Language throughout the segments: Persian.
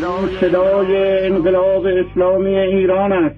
صدای انقلاب اسلامی ایران است.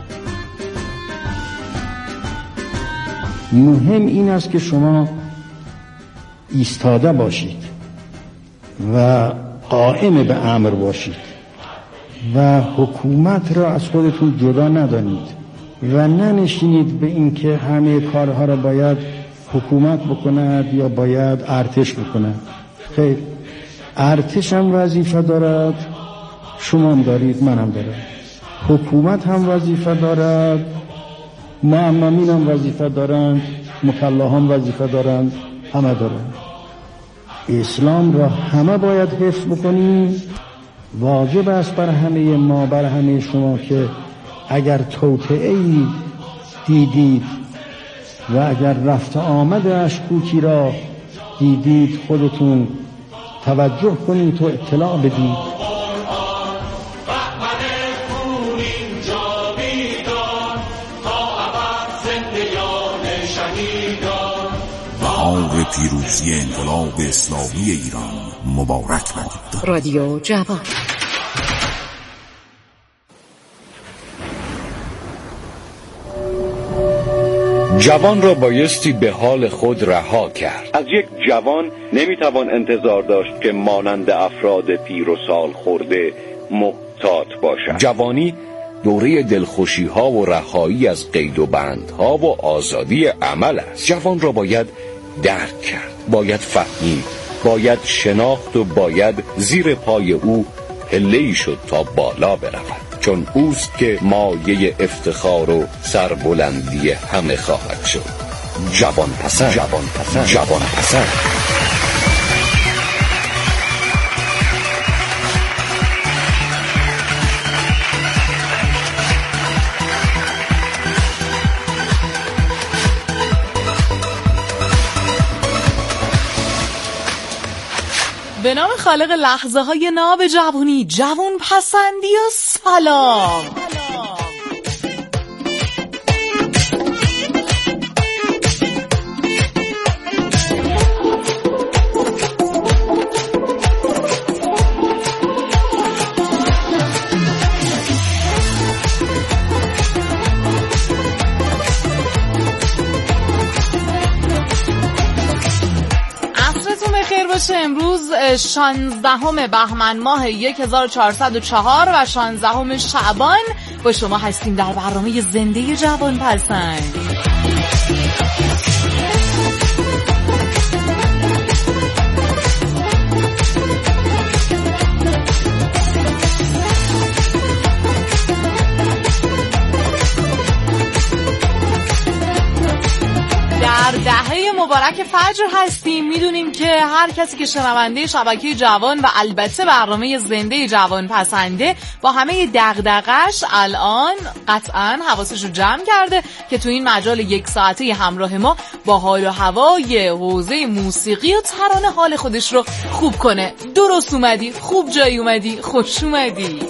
مهم این است که شما ایستاده باشید و قائم به امر باشید و حکومت را از خودتون جدا ندانید و ننشینید به این که همه کارها را باید حکومت بکند یا باید ارتش بکند. خیر، ارتش هم وظیفه دارد، شما هم دارید، من هم دارم. حکومت هم وظیفه دارد، مأمونین هم وظیفه دارند، مکلفان وظیفه دارند، همه دارند. اسلام را همه باید حفظ بکنیم. واجب است بر همه ما، بر همه شما که اگر توطئه‌ای دیدید و اگر رفت آمد اشکوکی را دیدید خودتون توجه کنید و اطلاع بدید. بهار پیروزی انقلاب اسلامی ایران مبارک باد. رادیو جوان. جوان را بایستی به حال خود رها کرد. از یک جوان نمیتوان انتظار داشت که مانند افراد پیر و سال خورده محتاط باشد. جوانی دوره دلخوشی ها و رهایی از قید و بندها و آزادی عمل است. جوان را باید درک کرد، باید فهمید، باید شناخت و باید زیر پای او پله‌ای شد تا بالا برود، چون اوست که مایه افتخار و سربلندی همه خواهد شد. جوان پسند، جوان پسند، جوان پسند. به نام خالق لحظه های ناب جوانی، جوان پسندی و سلام. امروز 16 بهمن ماه 1404 و 16 شعبان با شما هستیم در برنامه زنده جوان پسند. دهه مبارک فجر هستیم. میدونیم که هر کسی که شنونده شبکه جوان و البته برنامه زنده جوان پسنده با همه دغدغش الان قطعا حواسش رو جمع کرده که تو این مجال یک ساعته همراه ما با حال و هوای حوزه موسیقی و ترانه حال خودش رو خوب کنه. درست اومدی، خوب جایی اومدی، خوش اومدی.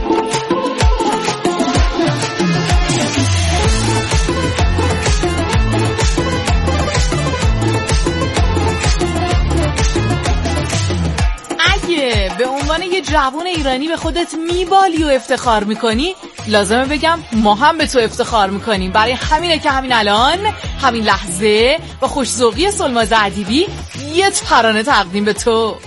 به عنوان یه جوان ایرانی به خودت میبالی و افتخار میکنی، لازمه بگم ما هم به تو افتخار میکنیم. برای همینه که همین الان، همین لحظه با خوش‌ذوقی سلماز ادیبی یه ترانه تقدیم به تو.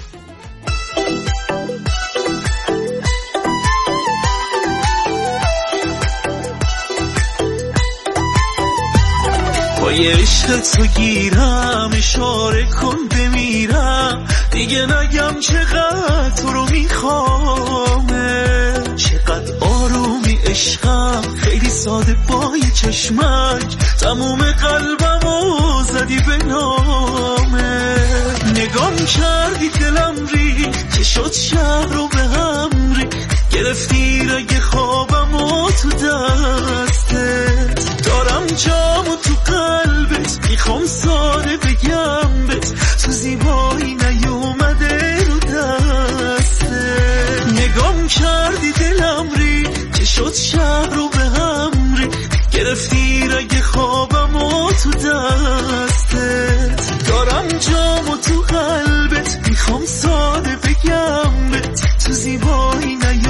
پای عشق تو گیرم، اشاره کن بمیرم، دیگه نگم چقدر تو رو میخوامه، چقدر آرومی عشقم، خیلی ساده پای چشمک، تموم قلبمو زدی به نامه، نگام کردی دلم ری که شد شهر رو به هم ری، گرفتی رگ خوابمو تو دستت، دارم جامو تو قلبت، میخوام ساده بگم بت، تو زیبایی نیومده رو دستت، نگام کردی دلم ری که شد شهر رو به هم ری، گرفتی رگ خوابمو تو دستت، دارم جامو تو قلبت، میخوام ساده بگم بت، تو زیبایی نیومده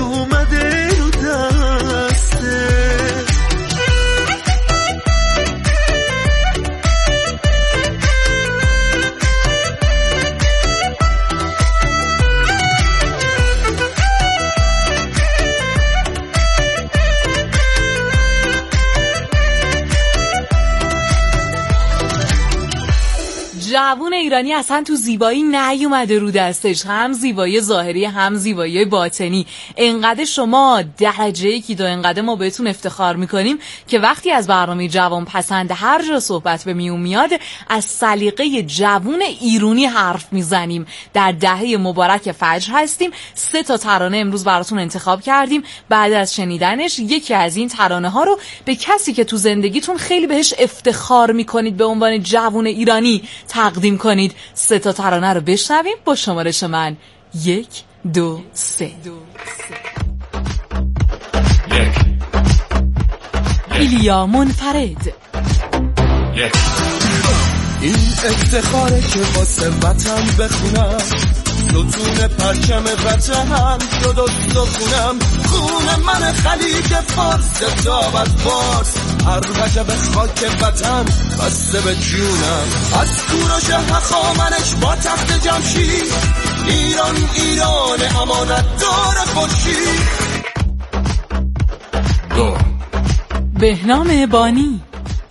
جوون ایرانی اصلا تو زیبایی نیومده رو دستش، هم زیبایی ظاهری هم زیبایی باطنی. انقدر شما درجه یکی دو، انقدر ما بهتون افتخار میکنیم که وقتی از برنامه جوان پسند هر جا صحبت به میون میاد از سلیقه جوون ایرانی حرف میزنیم. در دهه مبارک فجر هستیم. 3 ترانه امروز براتون انتخاب کردیم. بعد از شنیدنش یکی از این ترانه ها رو به کسی که تو زندگیتون خیلی بهش افتخار میکنید به عنوان جوون ایرانی تقدیم کنید. 3 ترانه رو بشنویم با شمارش من 1 2 3. ایلیا منفرد. این افتخاره که واسه وطن بخونم، ستون پرچم وطن دو خونم، خون من خلیج فارس داب از فارس، هر وجب خاک وطن بسته به جونم، از کوروش هخامنش با تخت جمشید، ایران ایران امانت دار خورشید. بهنام بانی.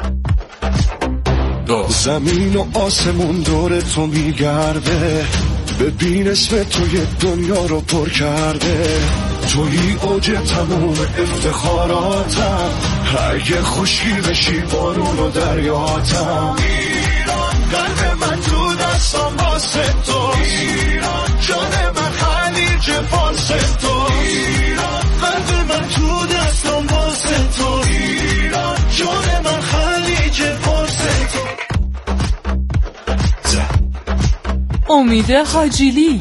زمین و آسمون دور تو میگرده، ببین اسم توی دنیا رو پر کرده، توی اوج تموم افتخاراتم، اگه خوشی بشی بارون و دریاتم، ایران قلب من تو دستم واسه تو، ایران جان من خلیج فارس تو، ایران قلب من تو دستم واسه تو، ایران جان من خلیج فارس تو. امید حاجیلی.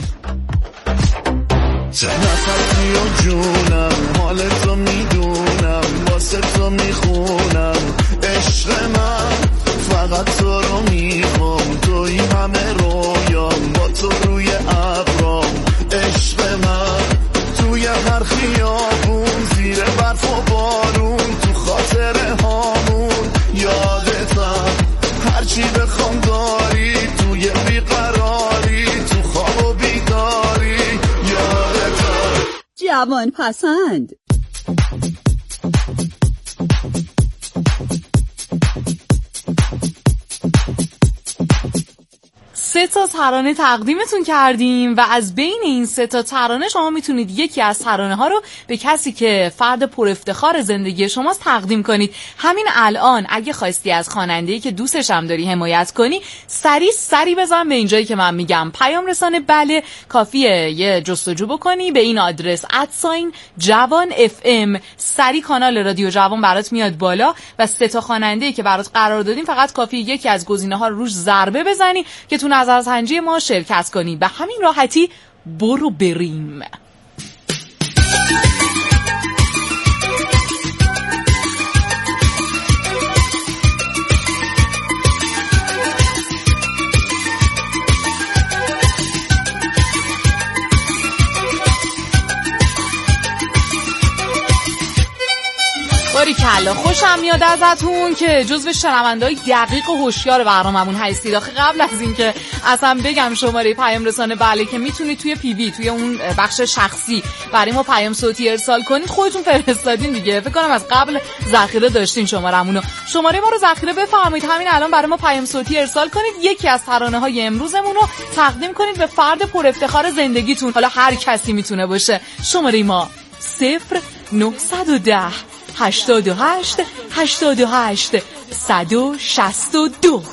نفسی و جونم حال تو میدونم، واسه تو میخونم عشق من، فقط تو رو میخوام، توی همه رویام، با تو روی ابرام، عشق من توی هر خیابون، زیر برف و بارون، تو خاطره هامون، یادتم هرچی بخوام داری، توی بیقراری، تو خواب و بیداری، یادتم. جوان پسند. سه تا ترانه تقدیمتون کردیم و از بین این 3 ترانه شما میتونید یکی از ترانه ها رو به کسی که فرد پر افتخار زندگی شماست تقدیم کنید. همین الان اگه خواستی از خواننده‌ای که دوستش هم داری حمایت کنی، سری بزن به اینجایی که من میگم، پیام رسانه بله، کافیه یه جستجو بکنی به این آدرس @جوان FM، سری کانال رادیو جوان برات میاد بالا و 3 تا خواننده‌ای که برات قرار دادیم فقط کافیه یکی از گزینه‌ها رو روش ضربه بزنی که تو نظرسنجی ما شرکت کنی. به همین راحتی برو بریم. باریکلا، خوشم میاد ازتون که جزو شنونده‌های دقیق و هوشیار برنامه‌مون هستید. آخه قبل از اینکه اصلا بگم شماره پیام رسانه بله که میتونید توی پی توی اون بخش شخصی برای ما پیام صوتی ارسال کنید، خودتون فرستادین دیگه. فکر کنم از قبل ذخیره داشتین شماره‌مونو. شماره ما رو ذخیره بفرمایید، همین الان برای ما پیام صوتی ارسال کنید، یکی از ترانه‌های امروزمون رو تقدیم کنید به فرد پر افتخار زندگیتون. حالا هر کسی میتونه باشه. شماره ما 0910 88 88 162.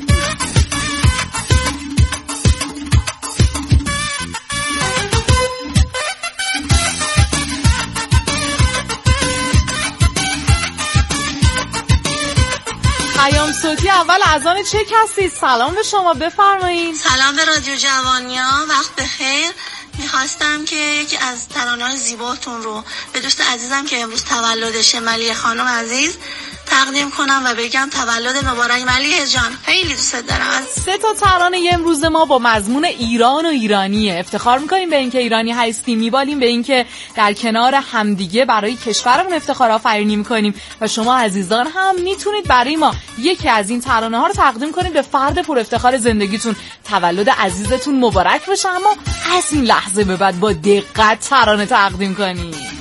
پیام صوتی اول از آن چک هستید. سلام به شما، بفرمایید. سلام به رادیو جوانیا، وقت بخیر. میخواستم که یکی از ترانه‌های زیباتون رو به دوست عزیزم که امروز تولدشه، ملیحه خانم عزیز، تقدیم کنم و بگم تولد مبارک ملیحه جان، خیلی دوست دارم. 3 تا ترانه امروز ما با مضمون ایران و ایرانیه. افتخار میکنیم به اینکه ایرانی هستیم، میبالیم به اینکه در کنار همدیگه برای کشورمون افتخار آفرینی میکنیم و شما عزیزان هم میتونید برای ما یکی از این ترانه ها رو تقدیم کنید به فرد پر افتخار زندگیتون. تولد عزیزتون مبارک بشه، اما از این لحظه به بعد با دقت ترانه تقدیم کنید.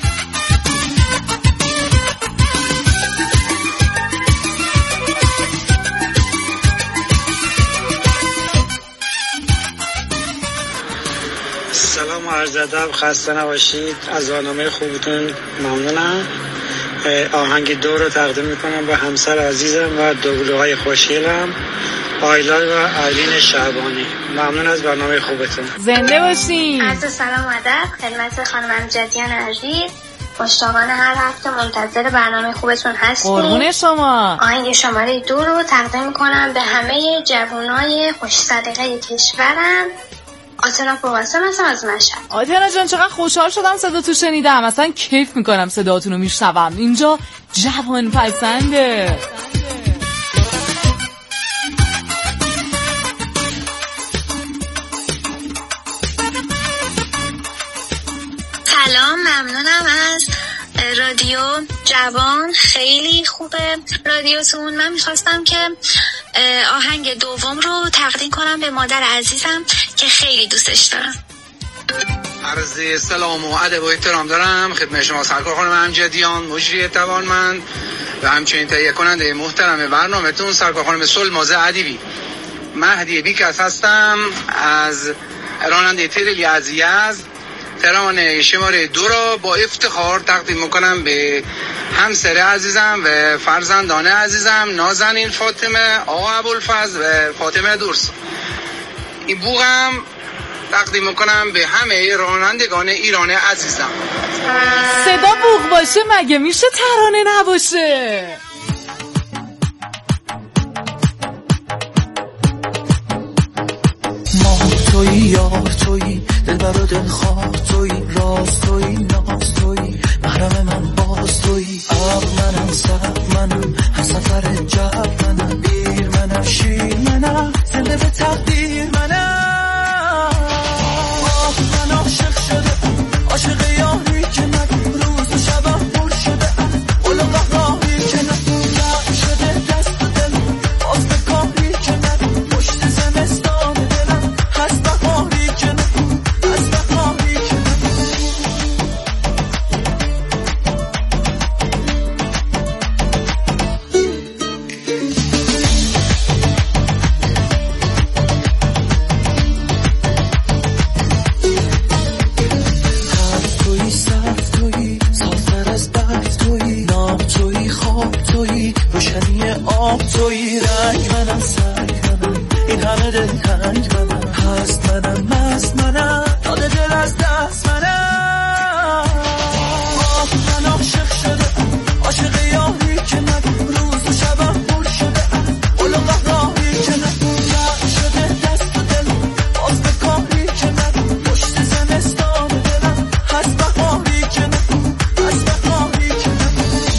عرض ادب، خسته نباشید. از برنامه خوبتون ممنونم. آهنگ دو رو تقدیم میکنم به همسر عزیزم و دوقلوهای خوشگلم آیلا و آیلین شعبانی. ممنون از برنامه خوبتون. زنده باشین. عرض سلام و ادب خدمت خانم امجدیان عزیز. مشتاقانه هر هفته منتظر برنامه خوبتون هستیم. قربون شما. آهنگ شماره 2 رو تقدیم کنم به همه جوانای خوش سلیقه کشورم. آتنا پرواسم هستم از مشهد. آتنا جان چقدر خوشحال شدم صدا تو شنیدم. اصلا کیف میکنم صداتون رو میشنوم. اینجا جوان پسنده. سلام، ممنونم از رادیو جوان. خیلی خوبه رادیوتون. من میخواستم که آهنگ دوم رو تقدیم کنم به مادر عزیزم که خیلی دوستش دارم. عرض سلام و ادب و احترام دارم خدمت شما سرکار خانم امجدیان، مجری توانمند و همچنین تهیه کننده محترم برنامه‌تون سرکار خانم سلماز ادیبی. مهدی بیکس هستم از راننده تریلی از یزد. ترانه شماره 2 را با افتخار تقدیم میکنم به همسر عزیزم و فرزندان عزیزم نازنین فاطمه، آقا ابوالفضل و فاطمه درس. این بوغم تقدیم میکنم به همه رانندگان ایران عزیزم. صدا بوغ باشه مگه میشه ترانه نباشه؟ ما تویی یار تویی دلبر و دلخواه تویی راز تویی ناز تویی محرم من باز تویی آب منم سب منم هر سفر جب منم بیر منم شیر منم زنده به تقدیر منم. من عاشق شده عاشق یاری که من روز و شبم پر شده قول و قهاری که من شده دست و دل باز به کاری که من پشت زمستان دلم هست بهاری که من هست بهاری که توی رنگ منم سنگ منم این همه دل تنگ منم هست منم مست منم داده دل از دست منم. من عاشق شده عاشق یاری که من روز و شبم پر شده قول و قهاری که من شده دست و دل باز به کاری که من پشت زمستان دلم هست بهاری که من هست بهاری که من.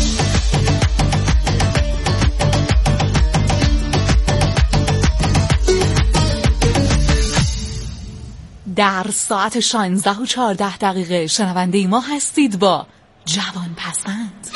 در ساعت 16:14 شنونده ما هستید با جوان پسند.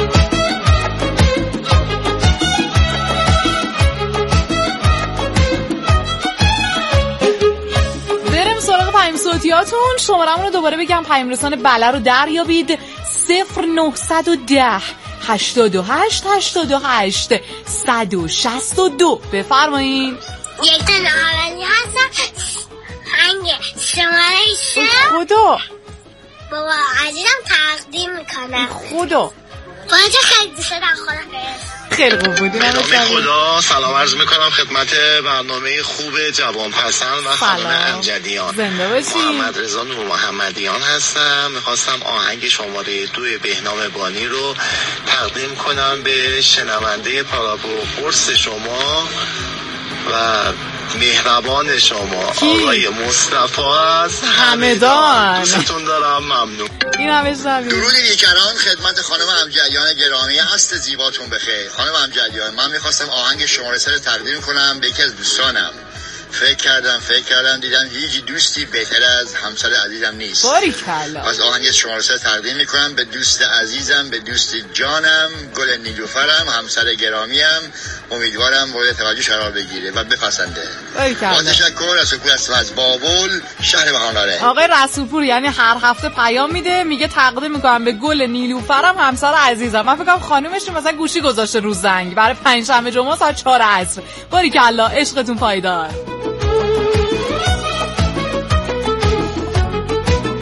بریم سراغ پیام صوتیاتون. شماره‌مون رو دوباره بگم. پیام رسان بله رو دریابید 0910 88 88 162. بفرمایید. یک تا نهارنی هستم هنگ شماره 3 خدا بابا عزیزم تقدیم میکنم. خدا باید خیلی دوست دارم. خیلی خوب بودیم. خدا سلام عرض میکنم خدمت برنامه خوب جوان پسند و خانم امجدیان. زنده باشی. محمد رضا نور محمدیان هستم. میخواستم آهنگ شماره 2 بهنام بانی رو تقدیم کنم به شنونده پاراپورس شما و مهربان شما آقای مصطفی از همدان. دوستتون دارم. ممنون. این همه شبیه. درود بیکران خدمت خانم امجدیان گرامی. عصر زیباتون بخیر. خانم امجدیان، من میخواستم آهنگ شماره 3 رو تقدیم کنم به یکی از دوستانم. فکر کردم دیدم هیچ دوستی بهتر از همسر عزیزم نیست. باریکلا. از آهنگ شماره 3 تقدیم میکنم به دوست عزیزم، به دوست جانم گل نیلوفرم، همسر گرامیم. امیدوارم مورد توجه قرار بگیره و بپسنده. با تشکر. رسولپور هستم از بابل، شهر بهاناره. آقای رسولپور یعنی هر هفته پیام میده میگه تقدیم میکنم به گل نیلوفرم همسر عزیزم. من فکر کنم خانومش مثلا گوشی گذاشته رو زنگ برای پنجشنبه جمعه ساعت 4 عصر. باریکلا، عشقتون پایدار.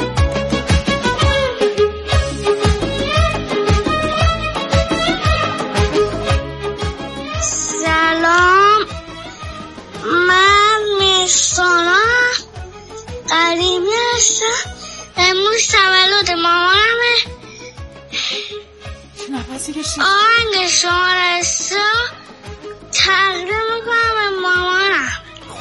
سانا قدیمی هستم. امروز تولد مامانمه. آهنگ شماره 3 تقدیم میکنم به مامانم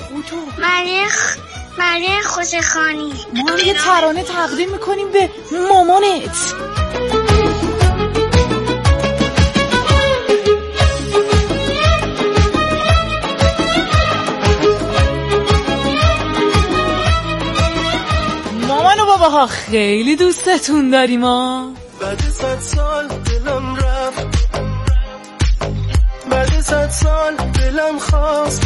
مریه خوشخانی. ما هم یه ترانه تقدیم میکنیم به مامانت. مامان و باباها خیلی دوستتون داریم ما. بعد 100 سال دلم رفت، بعد 100 سال دلم خواست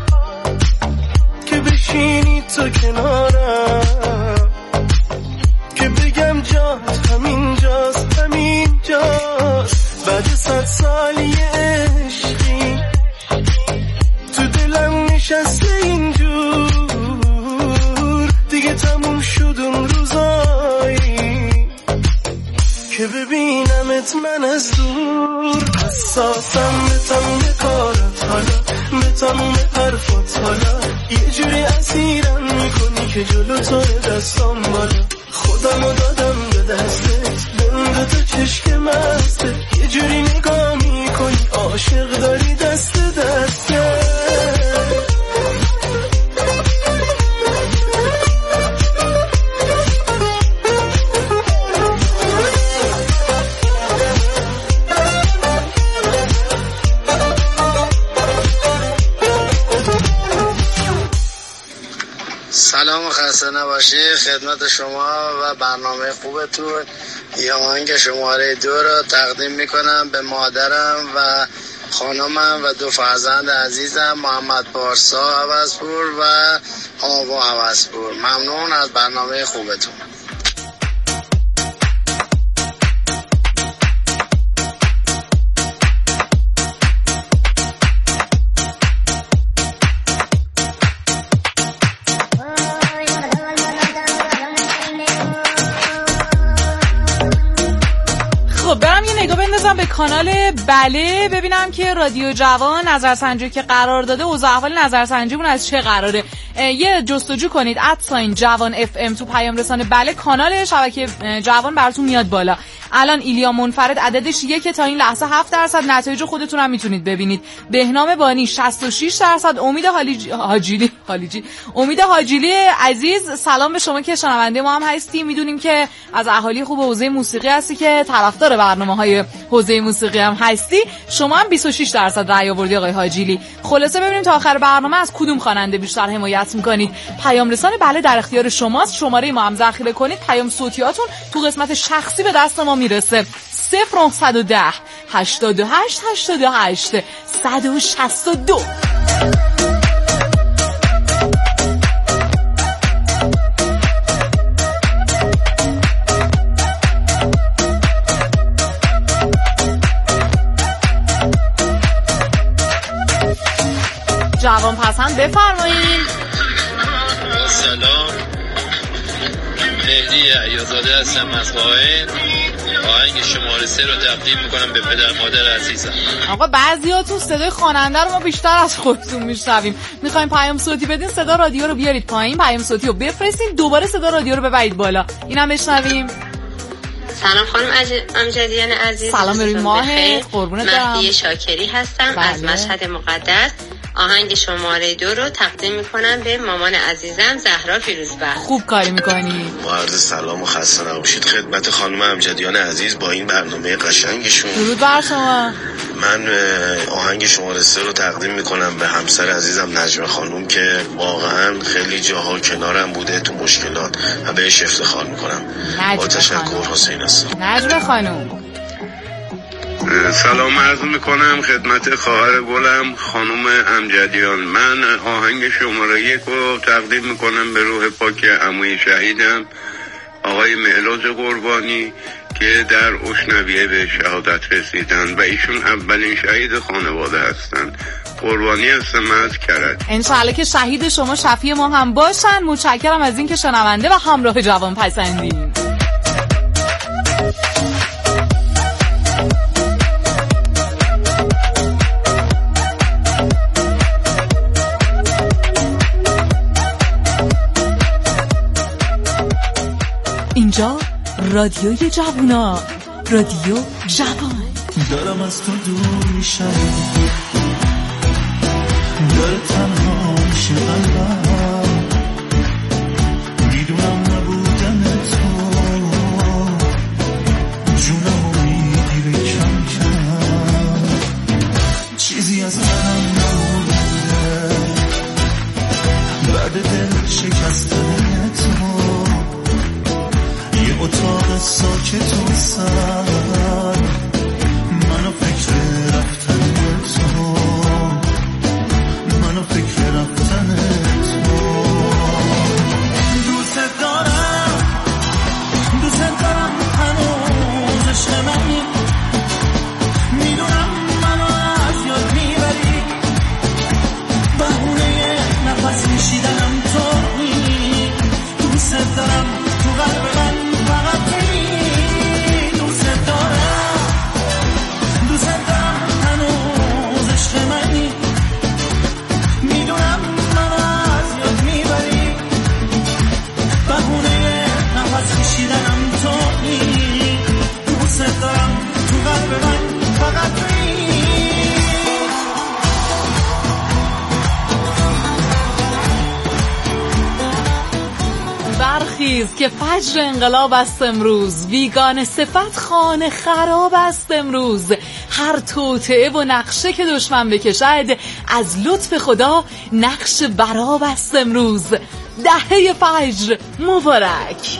که بشینی تو کنارم، که بگم جات همینجاست همینجاست. بعد 100 سال یه عشقی تو دلم نشسته اینجور، دیگه تموم شد اون روزایی که ببینمت من از دور. حساسم به تموم کارات حالا، به تموم حرفات حالا، یه جوری اسیرم میکنی که جلو تو دستام بالا. خودمو دادم به دستت، بند تو چشک مسته، یه جوری نگاه میکنی عاشق داری دست دسته. سلام و خسته نباشی خدمت شما و برنامه خوبتون. یه آهنگ شماره 2 رو تقدیم میکنم به مادرم و خانمم و 2 فرزند عزیزم، محمد پارسا عوضپور و آوا عوضپور. ممنون از برنامه خوبتون. به کانال بله ببینم که رادیو جوان نظرسنجی که قرار داده اوضاع احوال نظرسنجیمون از چه قراره. یه جستجو کنید @جوان FM تو پیام رسانه بله، کانال شبکه جوان براتون میاد بالا. الان ایلیا منفرد عددش 1 تا این لحظه 7%، نتایج خودتون هم میتونید ببینید. بهنام بانی 66%، امید حاجیلی عزیز سلام به شما که شنونده ما هم هستی. میدونیم که از اهالی خوب حوزه موسیقی هستی که طرفدار برنامه‌های حوزه موسیقی هم هستی. شما هم 26% رأی آوردی آقای حاجیلی. خلاصه ببینیم تا آخر برنامه از کدوم خواننده بیشتر حمایت میکنید. پیام رسانه بله در اختیار شماست. شماره ما هم ذخیره کنید. پیام صوتیاتون تو قسمت شخصی به دست ما میرسه. 0910 88 88 162. جوان پسند بفرمایید. سلام، مهدی عیازاده هستم از قائن. آهنگ شماره 3 رو تقدیم میکنم به پدر مادر عزیزم. آقا بعضیاتون صدای خواننده رو ما بیشتر از خودتون میشنویم. میخوایم پیام صوتی بدین، صدا رادیو رو بیارید پایین، پیام صوتی رو بفرستین، دوباره صدا رادیو رو ببرید بالا. اینم بشنویم. سلام خانم امجدیان عزیز. سلام بریم ماهت، قربونت برم. مهدی شاکری هستم از مشهد مقدس. آهنگ شماره 2 رو تقدیم میکنم به مامان عزیزم زهرا فیروزبخت. خوب کاری میکنی. با عرض سلام و خسته نباشید خدمت خانم امجدیان عزیز با این برنامه قشنگشون. درود بر شما. من آهنگ شماره 3 رو تقدیم میکنم به همسر عزیزم نجمه خانم که واقعا خیلی جاها کنارم بوده تو مشکلات و بهش افتخار میکنم. با تشکر. حسین هستم. نجمه خانم. سلام عرض میکنم خدمت خواهر گلم خانم امجدیان. من آهنگ شماره 1 رو تقدیم میکنم به روح پاک عموی شهیدم آقای مهراج قربانی که در اشنویه به شهادت رسیدن و ایشون اولین شهید خانواده هستن. قربانی هستم از کرد. انشاءالله که شهید شما شفیع ما هم باشن. متشکرم از این که شنونده و همراه جوان پسندین. اینجا رادیوی جوونا، رادیو جوان. دارم از تو دور میشم، داره تنها میشه قلبم، میدونم نبودن تو جونمو میگیره کم کم، چیزی از منم نمونده بعد دل شکستن تو، یه اتاق ساکت و سر منو فکر رفتن تو، منو فکر رفتن تو. دوست دارم هنوز عشق منی، میدونم منو از یاد میبری، بهونه نفس میشیدنم تویی، دوست دارم تو قلب من فقط تویی، دوست دارم هنوز عشق منی، میدونم منو از یاد میبری، بهونه نفس کشیدنم تویی، دوست دارم تو قلب من فقط تویی. برخیز که فجر انقلاب است امروز، بیگانه صفت خانه خراب است امروز، هر توطئه و نقشه که دشمن بکشد از لطف خدا نقش براب است امروز. دهه فجر مبارک.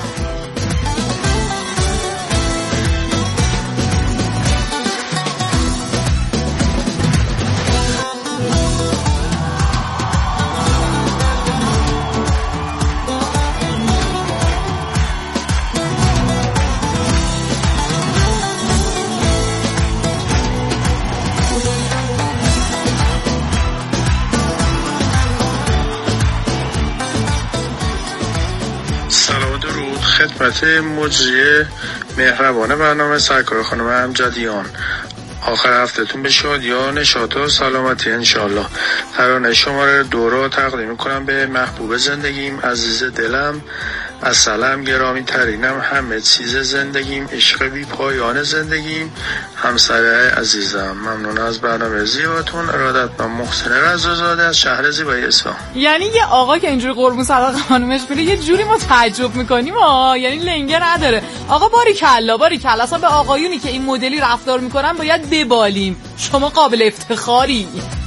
خدمت مجری مهربان برنامه سرکار خانم امجدیان، آخر هفتهتون به شادی و نشاط و سلامتی انشالله. ترانه شماره 2 رو تقدیم کنم به محبوب زندگیم، عزیز دلم، اصلم، گرامی ترینم، همه چیز زندگیم، عشق بی پایان زندگیم، همسر عزیزم. ممنون از برنامه زیباتون. ارادتمند محسن رضازاده از شهر زیبای اصفهان. یعنی یه آقا که اینجوری قربون صدقه خانومش میره یه جوری ما تعجب میکنیم یعنی لنگه نداره. آقا باریکلا اصلا به آقایونی که این مدلی رفتار میکنن باید ببالیم. شما قابل افتخاری.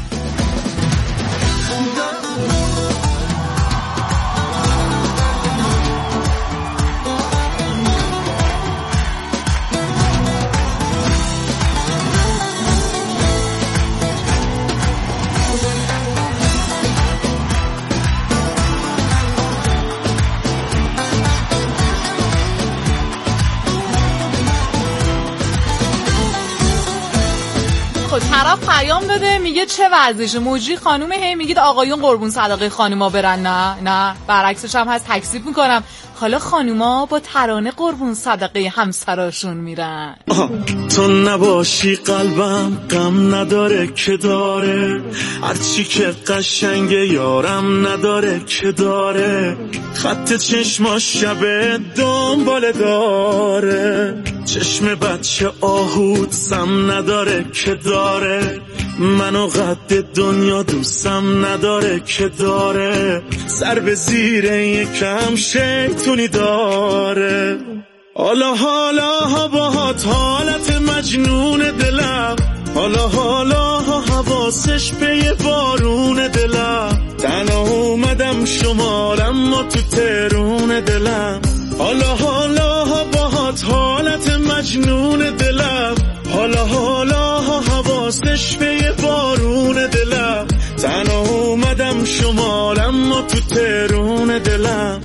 طرف پیام داده میگه چه ورزشه، مجری خانومه، هی میگید آقایون قربون صدقه خانوما برن. نه برعکسش هم هست، تکذیب میکنم. حالا خانوما با ترانه قربون صدقه همسراشون میرن. تو نباشی قلبم غم نداره که داره، هرچی که قشنگه یارم نداره که داره، خط چشماش شبه دنباله داره، چشم بچه آهود سم نداره که داره، منو قد دنیا دوستم نداره که داره، سر به زیر یکم شیطونی داره. حالا باهات حالت مجنون دلم، حالا حواسش به بارون دلم، تنها اومدم شمارم و تو ترون دلم. حالا باهات حالت مجنون دلم، حالا حواسش به بارون دلم، تنها اومدم شمارم و تو ترون دلم.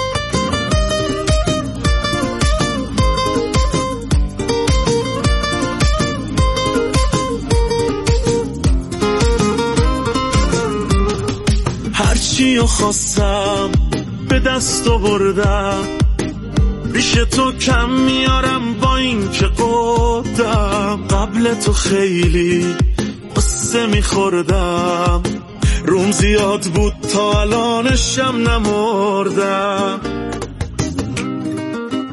هرچیو خواستم به دست آوردم، بیش تو کم میارم با این که قدم، قبل تو خیلی قصه میخوردم، روم زیاد بود تا الانشم نمردم.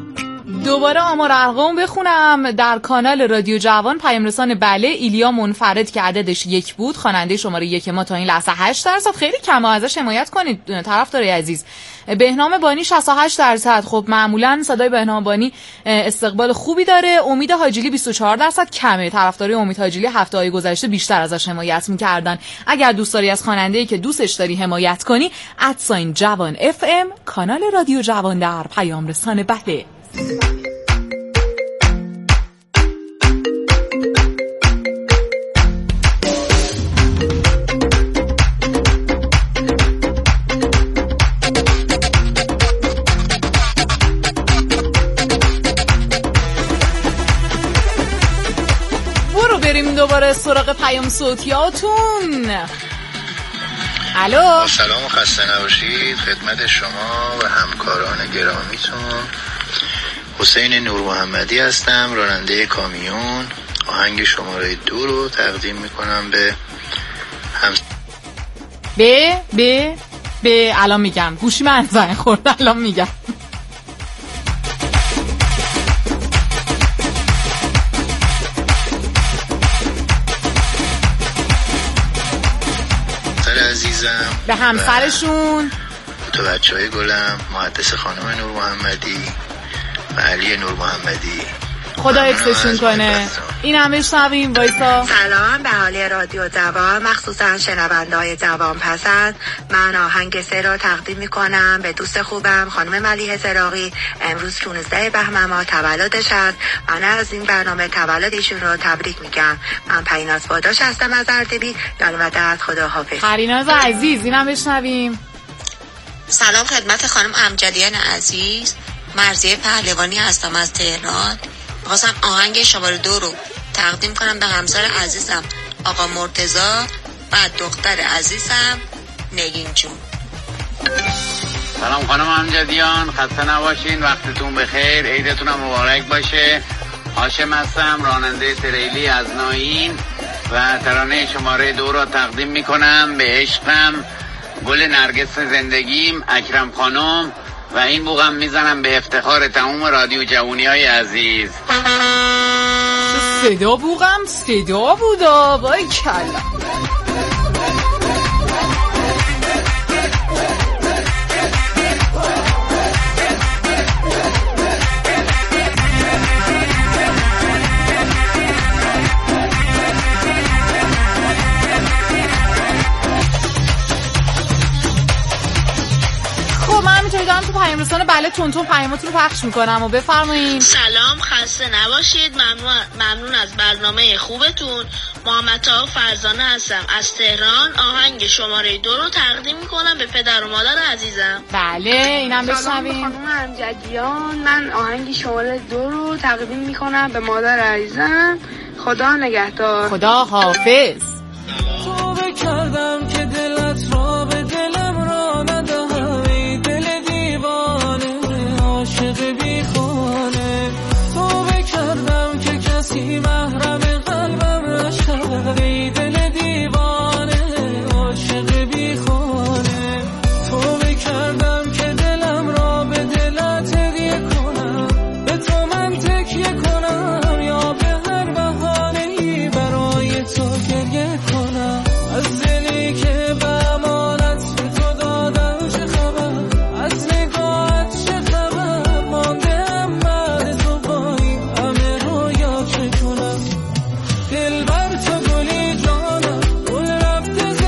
دوباره آمار ارقام بخونم. در کانال رادیو جوان پیام رسان بله ایلیا منفرد که عددش 1 بود، خواننده شماره 1 ما تا این لحظه 8%. خیلی کمه، ازش حمایت کنید طرفدار عزیز. بهنام بانی 68%. خب معمولا صدای بهنام بانی استقبال خوبی داره. امید حاجیلی 24% کمه، طرفدارای امید حاجیلی هفته‌های گذشته بیشتر ازش حمایت می‌کردن. اگر دوست داری از خواننده‌ای که دوستش داری حمایت کنی، @جوان FM کانال رادیو جوان در پیام رسان بله. دوباره سراغ پیام صوتیاتون. الو، سلام و خسته نباشید خدمت شما و همکاران گرامیتون. حسین نور محمدی هستم، راننده کامیون. آهنگ شماره 2 رو تقدیم میکنم به الان میگم، گوشی من زنگ خورد، الان میگم. عزیزم، به همسرشون، تو بچهای گلم، مهندس خانم نور محمدی و علی نور محمدی، خدا حفظشون کنه. این هم بشنویم. وایسا. سلام به حال رادیو جوان، مخصوصا شنونده‌های جوان پسند. من آهنگ 3 رو تقدیم میکنم به دوست خوبم خانم ملیحه زراقی. امروز 16 بهمن ماه تولدش است. من از این برنامه تولد ایشون رو تبریک میگم. من پریناز باداش هستم از اردبیل. یاد و دست، خدا حافظ. پریناز عزیز، اینم بشنویم. سلام خدمت خانم امجدیان عزیز. مرضیه پهلوانی هستم از تهران. خواستم آهنگ شماره 2 رو تقدیم کنم به همسر عزیزم آقا مرتضی و دختر عزیزم نگین جون. سلام خانم امجدیان، خسته نباشین، وقتتون بخیر، عیدتون هم مبارک باشه. هاشم هستم، راننده تریلی از ناین و ترانه شماره 2 رو تقدیم میکنم به عشقم گل نرگس زندگیم اکرم خانم و این بوغم میزنم به افتخار تمام رادیو جوونیای عزیز. صدا بوغم صدا بودا، وای کلا. دارم تو پیام رسان بله تونتون پیاماتون رو پخش میکنم و بفرمایید. سلام، خسته نباشید، ممنون از برنامه خوبتون. محمد طاهر فرزانه هستم از تهران. آهنگ شماره 2 رو تقدیم میکنم به پدر و مادر عزیزم. بله، اینم بشنویم. خانم امجدیان، من آهنگ شماره 2 رو تقدیم میکنم به مادر عزیزم. خدا نگهدار. خدا حافظ.